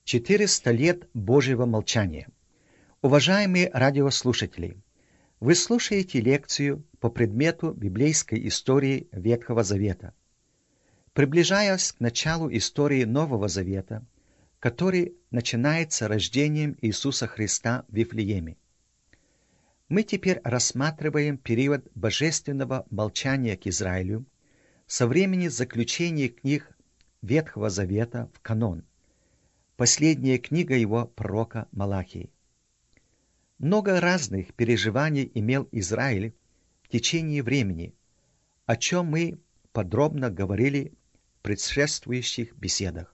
400 лет Божьего молчания. Уважаемые радиослушатели, вы слушаете лекцию по предмету библейской истории Ветхого Завета. Приближаясь к началу истории Нового Завета, который начинается рождением Иисуса Христа в Вифлееме, мы теперь рассматриваем период божественного молчания к Израилю со времени заключения книг Ветхого Завета в канон. Последняя книга его пророка Малахии. Много разных переживаний имел Израиль в течение времени, о чем мы подробно говорили в предшествующих беседах.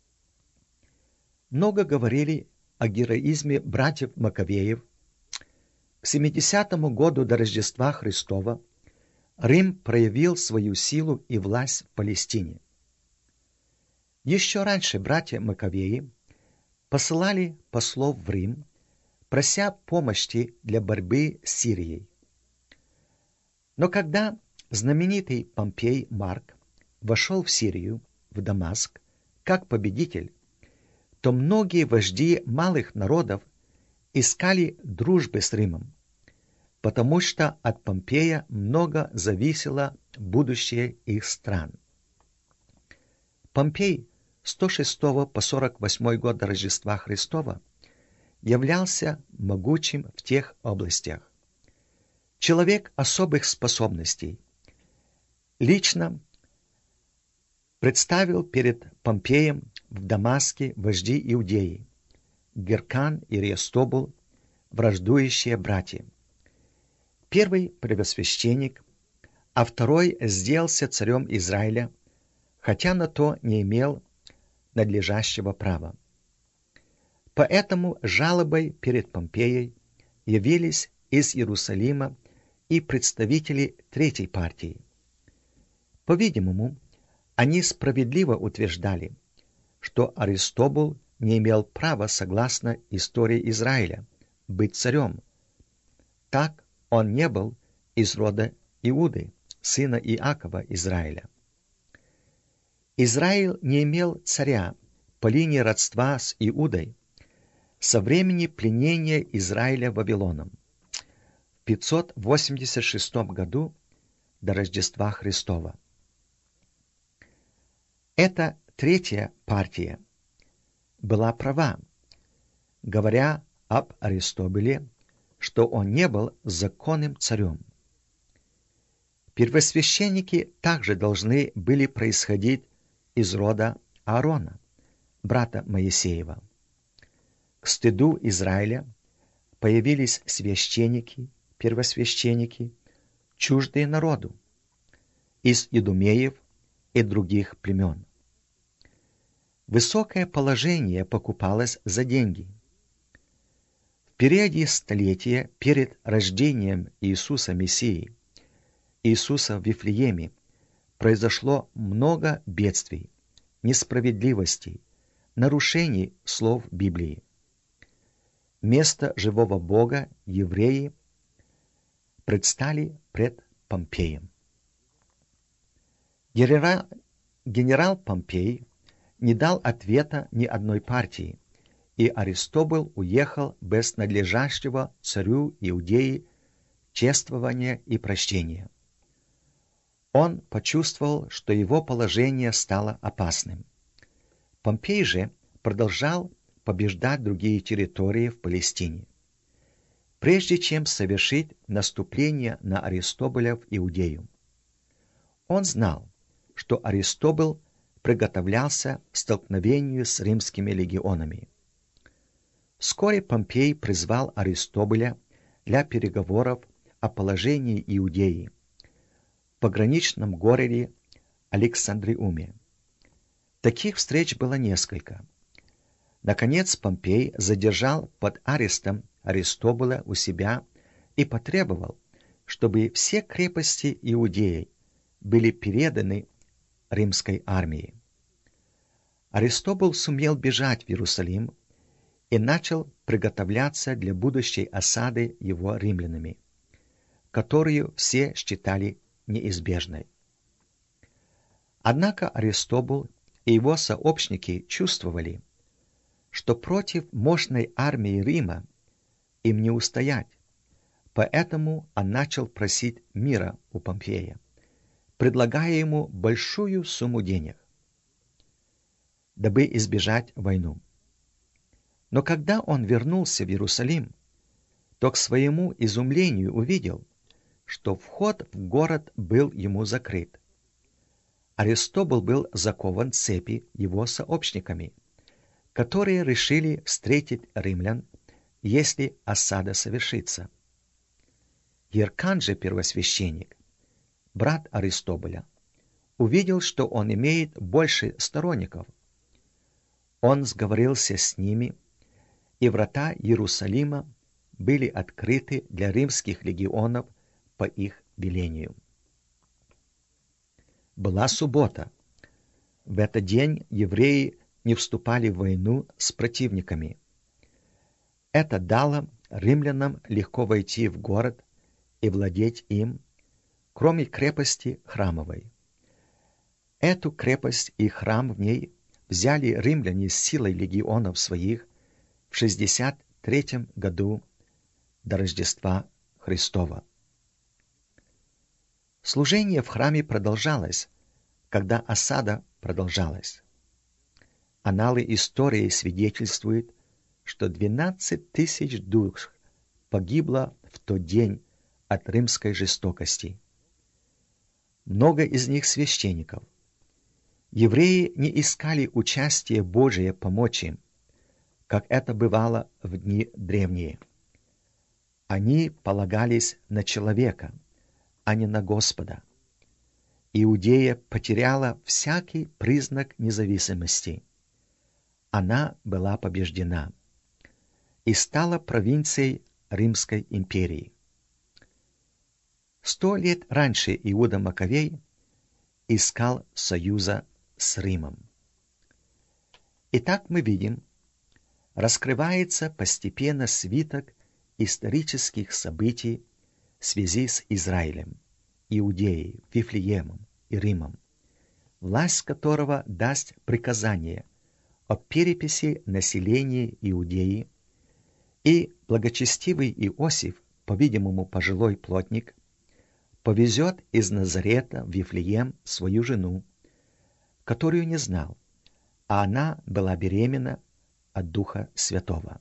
Много говорили о героизме братьев Маковеев. К 70-му году до Рождества Христова Рим проявил свою силу и власть в Палестине. Еще раньше братья Маковеи посылали послов в Рим, прося помощи для борьбы с Сирией. Но когда знаменитый Помпей Марк вошел в Сирию, в Дамаск, как победитель, то многие вожди малых народов искали дружбы с Римом, потому что от Помпея много зависело будущее их стран. Помпей 106 по 48 год до Рождества Христова являлся могучим в тех областях. Человек особых способностей. Лично представил перед Помпеем в Дамаске вожди Иудеи, Геркан и Аристобул, враждующие братья. Первый первосвященник, а второй сделался царем Израиля, хотя на то не имел надлежащего права. Поэтому жалобой перед Помпеей явились из Иерусалима и представители третьей партии. По-видимому, они справедливо утверждали, что Аристобул не имел права, согласно истории Израиля, быть царем. Так он не был из рода Иуды, сына Иакова Израиля. Израиль не имел царя по линии родства с Иудой со времени пленения Израиля Вавилоном в 586 году до Рождества Христова. Эта третья партия была права, говоря об Аристобуле, что он не был законным царем. Первосвященники также должны были происходить из рода Аарона, брата Моисеева. К стыду Израиля появились священники, первосвященники, чуждые народу, из идумеев и других племен. Высокое положение покупалось за деньги. В периоде столетия перед рождением Иисуса Мессии, Иисуса в Вифлееме, произошло много бедствий, несправедливостей, нарушений слов Библии. Место живого Бога евреи предстали пред Помпеем. Генерал Помпей не дал ответа ни одной партии, и Аристобул уехал без надлежащего царю Иудеи чествования и прощения. Он почувствовал, что его положение стало опасным. Помпей же продолжал побеждать другие территории в Палестине. Прежде чем совершить наступление на Аристобуля в Иудею, он знал, что Аристобул приготовлялся к столкновению с римскими легионами. Вскоре Помпей призвал Аристобуля для переговоров о положении Иудеи в пограничном городе Александриуме. Таких встреч было несколько. Наконец Помпей задержал под арестом Аристобула у себя и потребовал, чтобы все крепости Иудеи были переданы римской армии. Аристобул сумел бежать в Иерусалим и начал приготовляться для будущей осады его римлянами, которую все считали неизбежной. Однако Аристобул и его сообщники чувствовали, что против мощной армии Рима им не устоять, поэтому он начал просить мира у Помпея, предлагая ему большую сумму денег, дабы избежать войну. Но когда он вернулся в Иерусалим, то к своему изумлению увидел, что вход в город был ему закрыт. Аристобул был закован в цепи его сообщниками, которые решили встретить римлян, если осада совершится. Геркан же, первосвященник, брат Аристобуля, увидел, что он имеет больше сторонников. Он сговорился с ними, и врата Иерусалима были открыты для римских легионов по их велению. Была суббота. В этот день евреи не вступали в войну с противниками. Это дало римлянам легко войти в город и владеть им, кроме крепости храмовой. Эту крепость и храм в ней взяли римляне с силой легионов своих в 63 году до Рождества Христова. Служение в храме продолжалось, когда осада продолжалась. Анналы истории свидетельствуют, что 12 тысяч душ погибло в тот день от римской жестокости. Много из них священников. Евреи не искали участия Божия помочь им, как это бывало в дни древние. Они полагались на человека, а не на Господа. Иудея потеряла всякий признак независимости. Она была побеждена и стала провинцией Римской империи. 100 лет раньше Иуда Маковей искал союза с Римом. Итак, мы видим, раскрывается постепенно свиток исторических событий в связи с Израилем, Иудеей, Вифлеемом и Римом, власть которого даст приказание о переписи населения Иудеи, и благочестивый Иосиф, по-видимому пожилой плотник, повезет из Назарета в Вифлеем свою жену, которую не знал, а она была беременна от Духа Святого.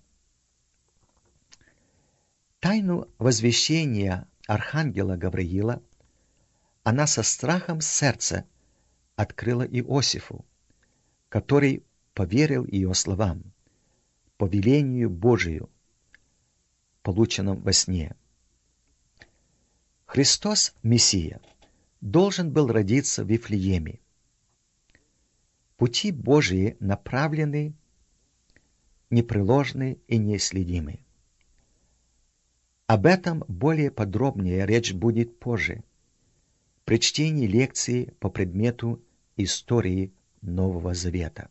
Тайну возвещения архангела Гавриила она со страхом сердца открыла Иосифу, который поверил ее словам, по велению Божию, полученном во сне. Христос, Мессия, должен был родиться в Вифлееме. Пути Божии направлены, непреложны и неисследимы. Об этом более подробнее речь будет позже, при чтении лекции по предмету истории Нового Завета.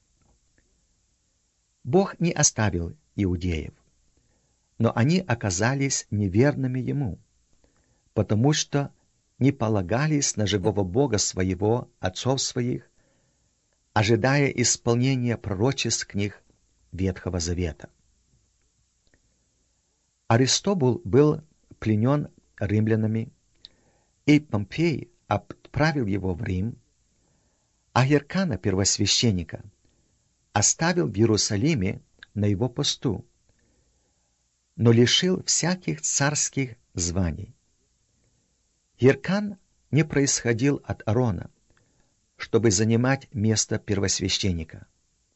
Бог не оставил иудеев, но они оказались неверными Ему, потому что не полагались на живого Бога своего, отцов своих, ожидая исполнения пророчеств книг Ветхого Завета. Аристобул был пленен римлянами, и Помпей отправил его в Рим, а Геркана, первосвященника, оставил в Иерусалиме на его посту, но лишил всяких царских званий. Геркан не происходил от Аарона, чтобы занимать место первосвященника.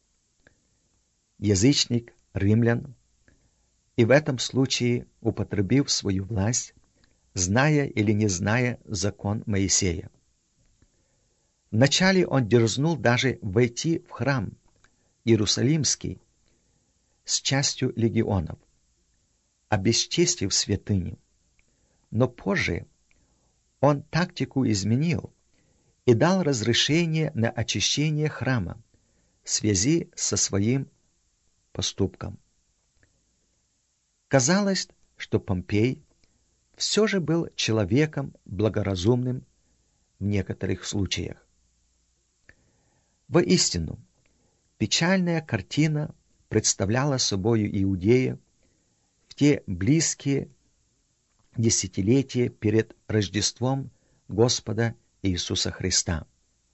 Язычник римлян, и в этом случае употребив свою власть, зная или не зная закон Моисея. Вначале он дерзнул даже войти в храм Иерусалимский с частью легионов, обесчестив святыню, но позже он тактику изменил и дал разрешение на очищение храма в связи со своим поступком. Казалось, что Помпей все же был человеком благоразумным в некоторых случаях. Воистину, печальная картина представляла собою Иудея в те близкие десятилетия перед Рождеством Господа Иисуса Христа.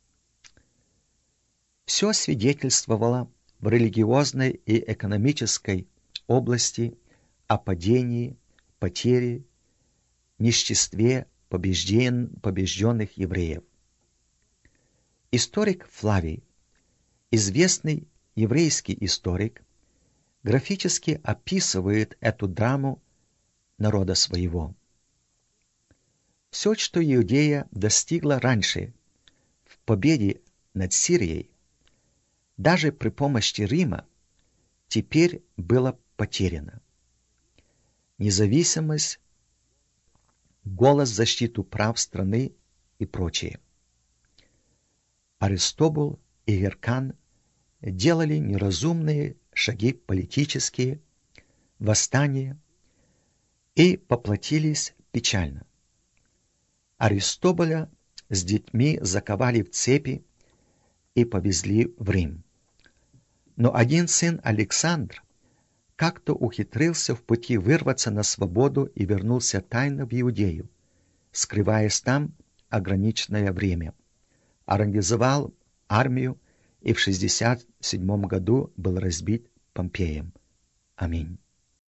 Все свидетельствовало в религиозной и экономической области о падении, потере, ниществе побежденных евреев. Историк Флавий, известный еврейский историк, графически описывает эту драму народа своего. Все, что Иудея достигла раньше в победе над Сирией, даже при помощи Рима, теперь было потеряно. Независимость, голос в защиту прав страны и прочее. Аристобул и Геркан делали неразумные шаги политические, восстания и поплатились печально. Аристобуля с детьми заковали в цепи и повезли в Рим. Но один сын Александр как-то ухитрился в пути вырваться на свободу и вернулся тайно в Иудею, скрываясь там ограниченное время. Организовал армию и в 67 году был разбит Помпеем. Аминь.